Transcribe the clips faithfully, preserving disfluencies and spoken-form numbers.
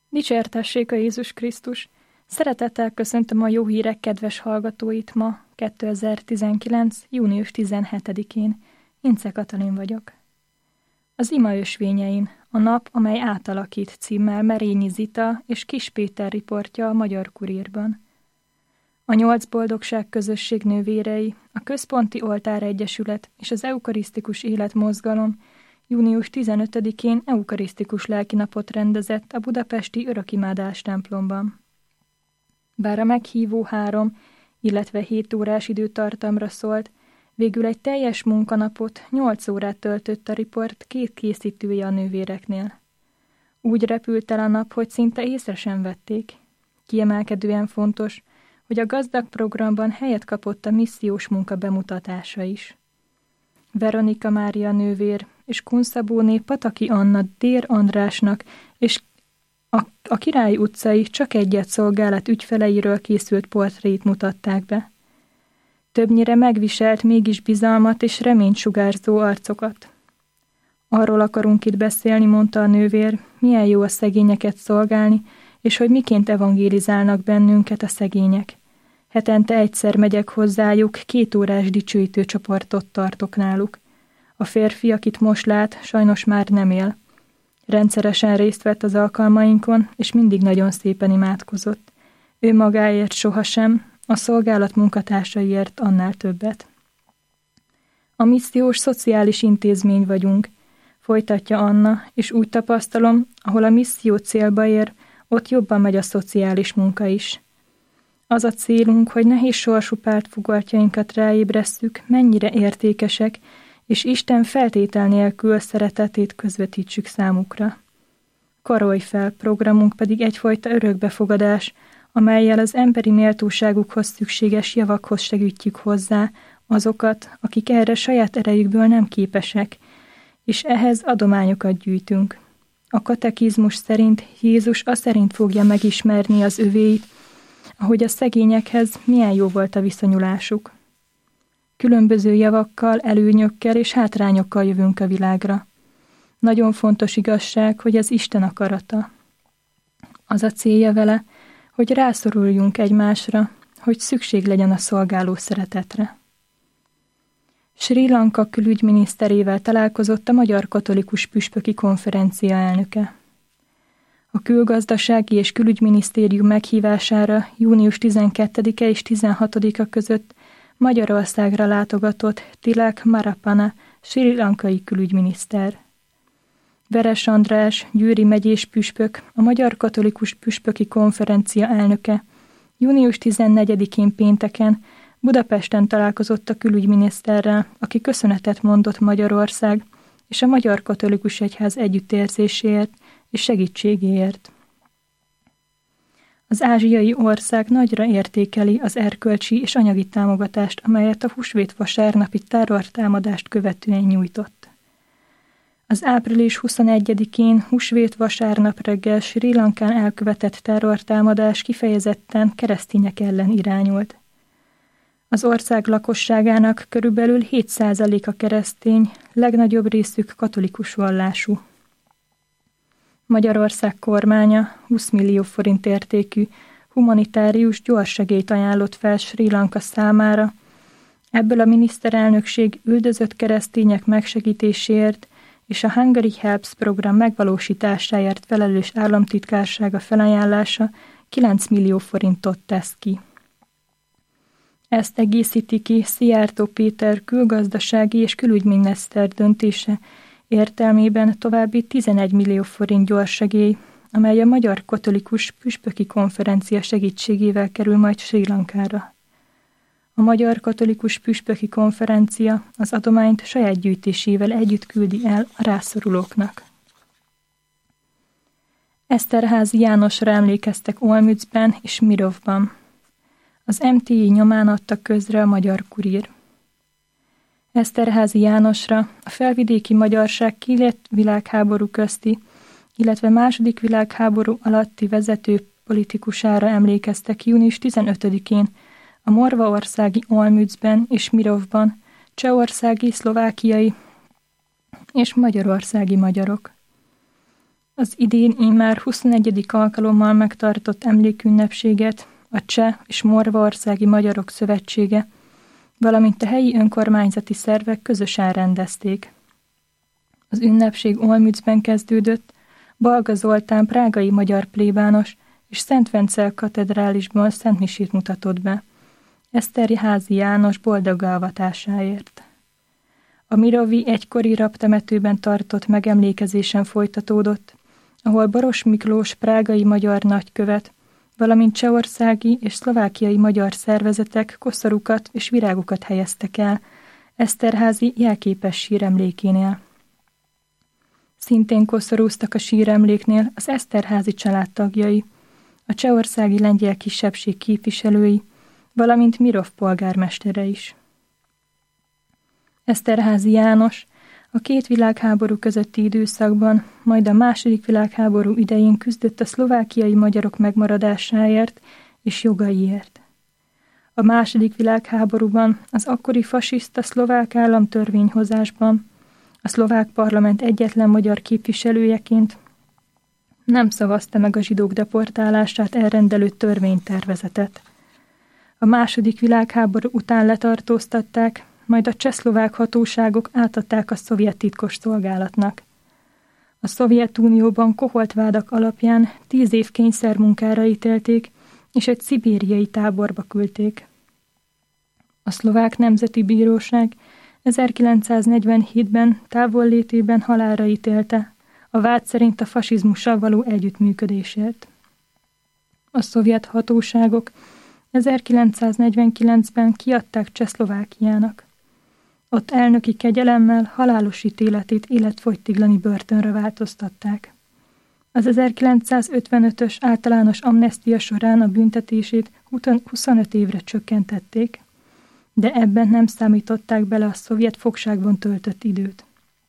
Dicsértessék a Jézus Krisztus! Szeretettel köszöntöm a jó hírek kedves hallgatóit ma, kétezer-tizenkilenc. június tizenhetedikén. Ince Katalin vagyok. Az ima ösvényein, a nap, amely átalakít címmel Merényi Zita és Kis Péter riportja a Magyar Kurírban. A Nyolc Boldogság Közösség nővérei, a Központi Oltár Egyesület és az Eukarisztikus Életmozgalom június tizenötödikén eukarisztikus lelkinapot rendezett a budapesti Örökimádás templomban. Bár a meghívó három, illetve hét órás időtartamra szólt, végül egy teljes munkanapot, nyolc órát töltött a riport két készítője a nővéreknél. Úgy repült el a nap, hogy szinte észre sem vették. Kiemelkedően fontos, hogy a gazdag programban helyet kapott a missziós munka bemutatása is. Veronika Mária nővér és Kunszabóné Pataki Anna Dér Andrásnak és a, a Király utcai Csak Egyet szolgálat ügyfeleiről készült portrét mutatták be. Többnyire megviselt mégis bizalmat és reményt sugárzó arcokat. Arról akarunk itt beszélni, mondta a nővér, milyen jó a szegényeket szolgálni, és hogy miként evangélizálnak bennünket a szegények. Hetente egyszer megyek hozzájuk, két órás dicsőítő csoportot tartok náluk. A férfi, akit most lát, sajnos már nem él. Rendszeresen részt vett az alkalmainkon, és mindig nagyon szépen imádkozott. Ő magáért sohasem, a szolgálat munkatársaiért annál többet. A missziós szociális intézmény vagyunk, folytatja Anna, és úgy tapasztalom, ahol a misszió célba ér, ott jobban megy a szociális munka is. Az a célunk, hogy nehéz sorsú pártfogartjainkat ráébresszük, mennyire értékesek, és Isten feltétel nélkül szeretetét közvetítsük számukra. Karolj fel programunk pedig egyfajta örökbefogadás, amellyel az emberi méltóságukhoz szükséges javakhoz segítjük hozzá azokat, akik erre saját erejükből nem képesek, és ehhez adományokat gyűjtünk. A katekizmus szerint Jézus aszerint fogja megismerni az övéit, ahogy a szegényekhez milyen jó volt a viszonyulásuk. Különböző javakkal, előnyökkel és hátrányokkal jövünk a világra. Nagyon fontos igazság, hogy ez Isten akarata. Az a célja vele, hogy rászoruljunk egymásra, hogy szükség legyen a szolgáló szeretetre. Srí Lanka külügyminiszterével találkozott a Magyar Katolikus Püspöki Konferencia elnöke. A Külgazdasági és Külügyminisztérium meghívására június tizenkettedike és tizenhatodika között Magyarországra látogatott Tilak Marapana, srí lankai külügyminiszter. Veres András, Győri megyés püspök, a Magyar Katolikus Püspöki Konferencia elnöke június tizennegyedikén pénteken Budapesten találkozott a külügyminiszterrel, aki köszönetet mondott Magyarország és a Magyar Katolikus Egyház együttérzéséért és segítségéért. Az ázsiai ország nagyra értékeli az erkölcsi és anyagi támogatást, amelyet a húsvét vasárnapi terrortámadást követően nyújtott. Az április huszonegyedikén húsvét vasárnap reggel Srí Lankán elkövetett terrortámadás kifejezetten keresztények ellen irányult. Az ország lakosságának körülbelül hét százaléka keresztény, legnagyobb részük katolikus vallású. Magyarország kormánya húsz millió forint értékű humanitárius gyorssegélyt ajánlott fel Srí Lanka számára. Ebből a miniszterelnökség üldözött keresztények megsegítéséért és a Hungary Helps program megvalósításáért felelős államtitkársága felajánlása kilenc millió forintot tesz ki. Ezt egészíti ki Szijjártó Péter külgazdasági és külügyminiszter döntése értelmében további tizenegy millió forint gyorssegély, amely a Magyar Katolikus Püspöki Konferencia segítségével kerül majd Srí Lankára. A Magyar Katolikus Püspöki Konferencia az adományt saját gyűjtésével együtt küldi el a rászorulóknak. Eszterházy Jánosra emlékeztek Olmützben és Mirovban. Az em té i nyomán adta közre a Magyar Kurír. Eszterházy Jánosra, a felvidéki magyarság két világháború közti, illetve második világháború alatti vezető politikusára emlékeztek június tizenötödikén a morvaországi Olmützben és Mirovban csehországi, szlovákiai és magyarországi magyarok. Az idén immár huszonegyedik alkalommal megtartott emlékünnepséget a Cseh és Morvaországi Magyarok Szövetsége, valamint a helyi önkormányzati szervek közösen rendezték. Az ünnepség Olmützben kezdődött, Balga Zoltán prágai magyar plébános és Szent Vencel katedrálisban szentmisét mutatott be, Eszterházy János boldog avatásáért. A Mirovi egykori rabtemetőben tartott megemlékezésen folytatódott, ahol Baros Miklós prágai magyar nagykövet, valamint csehországi és szlovákiai magyar szervezetek koszorukat és virágokat helyeztek el Eszterházy jelképes síremlékénél. Szintén koszorúztak a síremléknél az Eszterházy családtagjai, a csehországi lengyel kisebbség képviselői, valamint Mirov polgármestere is. Eszterházy János a két világháború közötti időszakban, majd a második világháború idején küzdött a szlovákiai magyarok megmaradásáért és jogaiért. A második világháborúban az akkori fasiszta szlovák államtörvényhozásban a szlovák parlament egyetlen magyar képviselőjeként nem szavazta meg a zsidók deportálását elrendelő törvénytervezetet. A második világháború után letartóztatták, majd a csehszlovák hatóságok átadták a szovjet titkos szolgálatnak. A Szovjetunióban koholt vádak alapján tíz év kényszermunkára ítélték, és egy szibériai táborba küldték. A szlovák nemzeti bíróság ezerkilencszáznegyvenhétben távollétében halálra ítélte, a vád szerint a fasizmussal való együttműködésért. A szovjet hatóságok ezerkilencszáznegyvenkilencben kiadták Csehszlovákiának. Ott elnöki kegyelemmel halálos ítéletét életfogytiglani börtönre változtatták. Az ezerkilencszázötvenötös általános amnestia során a büntetését huszonöt évre csökkentették, de ebben nem számították bele a szovjet fogságban töltött időt.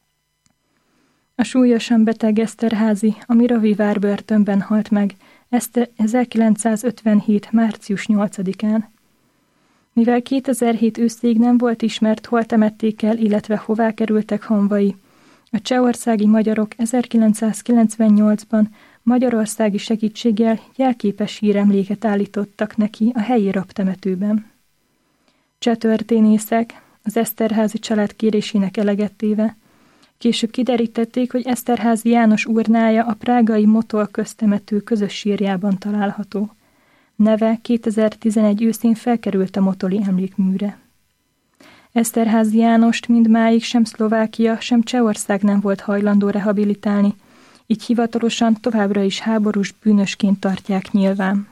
A súlyosan beteg Eszterházy a Mirovi várbörtönben halt meg ezerkilencszázötvenhét. március nyolcadikán. Mivel kétezer-hét őszig nem volt ismert, hol temették el, illetve hová kerültek hamvai, a csehországi magyarok ezerkilencszázkilencvennyolcban magyarországi segítséggel jelképes síremléket állítottak neki a helyi rabtemetőben. Cseh történészek az Eszterházy család kérésének eleget téve később kiderítették, hogy Eszterházy János urnája a prágai Motol köztemető közös sírjában található. Neve kétezer-tizenegy őszén felkerült a motoli emlékműre. Eszterházy Jánost mindmáig sem Szlovákia, sem Csehország nem volt hajlandó rehabilitálni, így hivatalosan továbbra is háborús bűnösként tartják nyilván.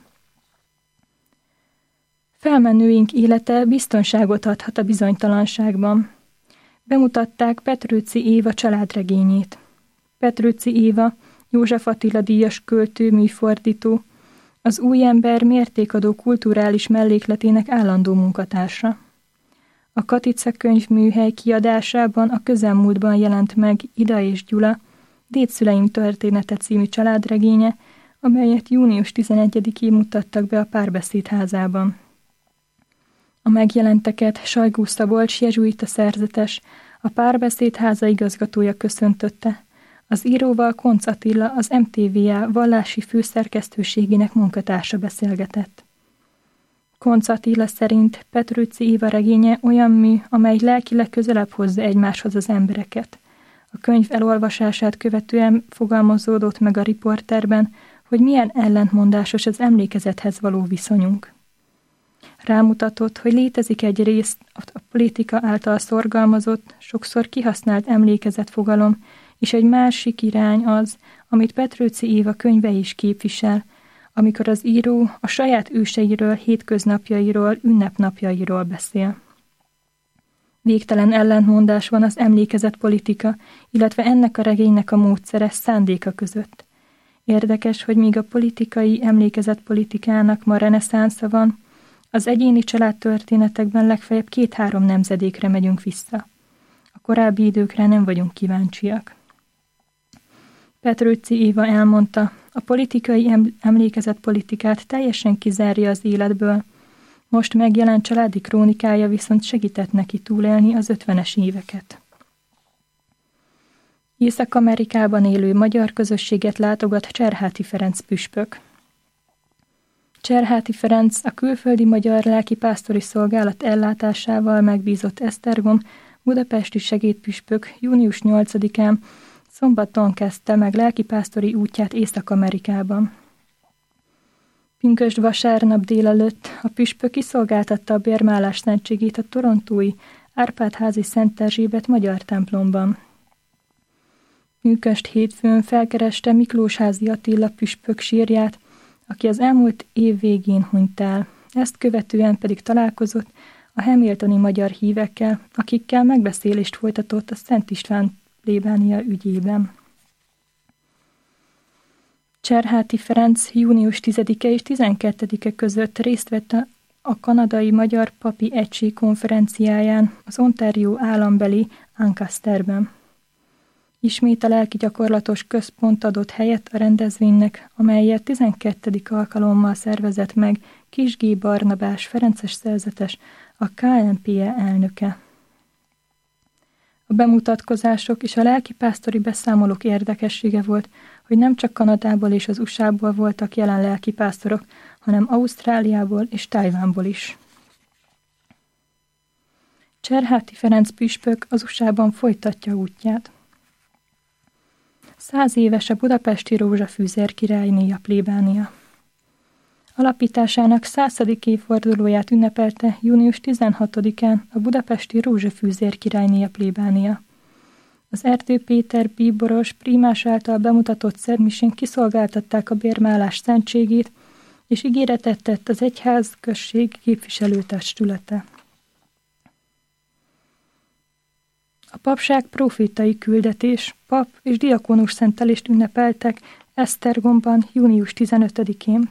Felmenőink élete biztonságot adhat a bizonytalanságban. Bemutatták Petrőczy Éva családregényét. Petrőczy Éva, József Attila díjas költő, műfordító, az Új ember mértékadó kulturális mellékletének állandó munkatársa. A Katica könyvműhely kiadásában a közelmúltban jelent meg Ida és Gyula, Dédszüleim története című családregénye, amelyet június tizenegyedikén mutattak be a Párbeszéd házában. A megjelenteket Sajgó Szabolcs jezsuita szerzetes, a Párbeszéd háza igazgatója köszöntötte, az íróval Koncz Attila, az em té vé á vallási főszerkesztőségének munkatársa beszélgetett. Koncz Attila szerint Petrőczy Éva regénye olyan mű, amely lelkileg közelebb hozza egymáshoz az embereket. A könyv elolvasását követően fogalmazódott meg a riporterben, hogy milyen ellentmondásos az emlékezethez való viszonyunk. Rámutatott, hogy létezik egy rész a politika által szorgalmazott, sokszor kihasznált emlékezetfogalom, és egy másik irány az, amit Petrőczy Éva könyve is képvisel, amikor az író a saját őseiről, hétköznapjairól, ünnepnapjairól beszél. Végtelen ellentmondás van az emlékezetpolitika, illetve ennek a regénynek a módszere, szándéka között. Érdekes, hogy míg a politikai emlékezetpolitikának ma reneszánsza van, az egyéni családtörténetekben legfeljebb két-három nemzedékre megyünk vissza. A korábbi időkre nem vagyunk kíváncsiak. Petrőczy Éva elmondta, a politikai emlékezetpolitikát teljesen kizárja az életből, most megjelent családi krónikája viszont segített neki túlélni az ötvenes éveket. Észak-Amerikában élő magyar közösséget látogat Cserháti Ferenc püspök. Cserháti Ferenc a külföldi magyar lelkipásztori szolgálat ellátásával megbízott Esztergom budapesti segédpüspök június nyolcadikán szombaton kezdte meg lelkipásztori útját Észak-Amerikában. Pünkösd vasárnap délelőtt a püspök kiszolgáltatta a bérmálás szentségét a torontói Árpád-házi Szent Erzsébet magyar templomban. Pünkösd hétfőn felkereste Miklósházi Attila püspök sírját, aki az elmúlt év végén hunyt el. Ezt követően pedig találkozott a hamiltoni magyar hívekkel, akikkel megbeszélést folytatott a Szent István plébánia ügyében. Cserháti Ferenc június tizedike és tizenkettedike között részt vett a kanadai Magyar Papi Egység konferenciáján az Ontario állambeli Ancasterben. Ismét a lelki gyakorlatos központ adott helyet a rendezvénynek, amelyet tizenkettedik alkalommal szervezett meg Kis G. Barnabás ferences szerzetes, a ká en pé e elnöke. A bemutatkozások és a lelkipásztori beszámolók érdekessége volt, hogy nem csak Kanadából és az u es á-ból voltak jelen lelkipásztorok, hanem Ausztráliából és Tajvánból is. Cserháti Ferenc püspök az u es á-ban folytatja útját. Száz éves a budapesti Rózsafűzér királyné a plébánia. Alapításának századik évfordulóját ünnepelte június tizenhatodikán a budapesti Rózsafűzér királyné a plébánia. Az Erdő Péter bíboros prímás által bemutatott szentmisén kiszolgáltatták a bérmálás szentségét, és ígéretet tett az egyház község képviselőtestülete. A papság profétai küldetés, pap és diakónus szentelést ünnepeltek Esztergomban június tizenötödikén.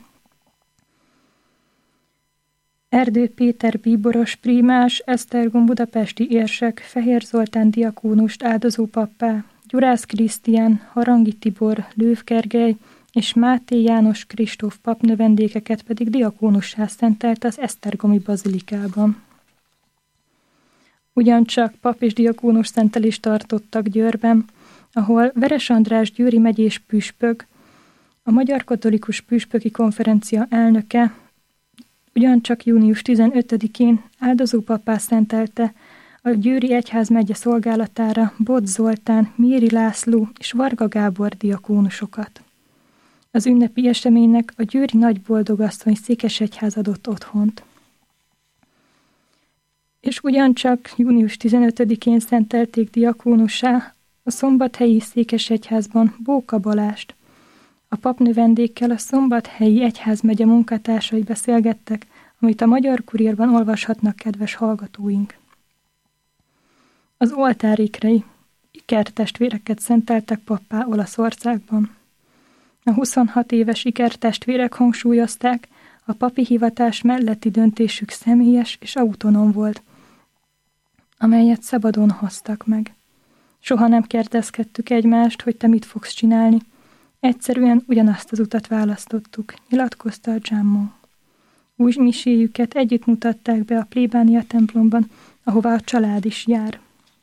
Erdő Péter bíboros prímás, Esztergom budapesti érsek, Fehér Zoltán diakónust áldozó pappá, Gyurász Krisztián, Harangi Tibor, Lőv Gergely és Máté János Kristóf pap növendékeket pedig diakónussá szentelt az esztergomi bazilikában. Ugyancsak pap és diakónus szentelést tartottak Győrben, ahol Veres András győri megyés püspök, a Magyar Katolikus Püspöki Konferencia elnöke, ugyancsak június tizenötödikén áldozópappá szentelte a Győri Egyházmegye szolgálatára Bot Zoltán, Méri László és Varga Gábor diakónusokat. Az ünnepi eseménynek a győri nagyboldogasszony Székesegyház adott otthont. És ugyancsak június tizenötödikén szentelték diakónussá a szombathelyi Székesegyházban Bóka Balást. A papnövendékkel a szombathelyi egyházmegye munkatársai beszélgettek, amit a Magyar Kurírban olvashatnak kedves hallgatóink. Az oltárékrei ikertestvéreket szenteltek pappá Olaszországban. A huszonhat éves ikertestvérek hangsúlyozták, a papi hivatás melletti döntésük személyes és autonóm volt, amelyet szabadon hoztak meg. Soha nem kérdezkedtük egymást, hogy te mit fogsz csinálni. Egyszerűen ugyanazt az utat választottuk, nyilatkozta a Giammo. Új miséjüket együtt mutatták be a plébánia templomban, ahová a család is jár.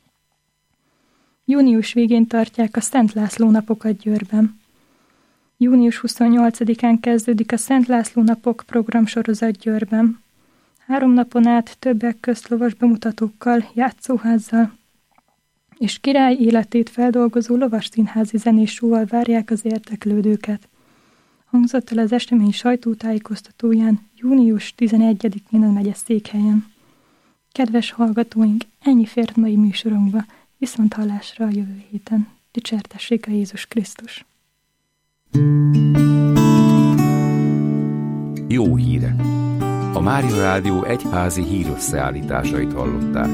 Június végén tartják a Szent László napokat Győrben. június huszonnyolcadikán kezdődik a Szent László napok programsorozat Győrben. Három napon át többek közt lovas bemutatókkal, játszóházzal és király életét feldolgozó lovas színházi zenésóval várják az érdeklődőket. Hangzott el az esemény sajtótájékoztatóján június tizenegyedikén a megyeszékhelyen. Kedves hallgatóink, ennyi fért mai műsorunkba, viszont hallásra a jövő héten. Dicsértessék a Jézus Krisztus! Jó hírek! A Mária Rádió egyházi hírösszeállításait hallották.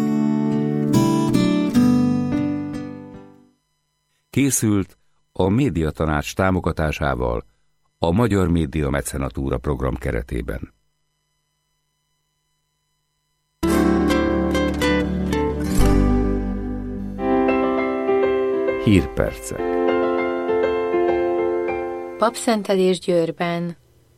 Készült a Médiatanács támogatásával a Magyar Média Mecenatúra program keretében. Hírpercek. Papszentelés Győrben.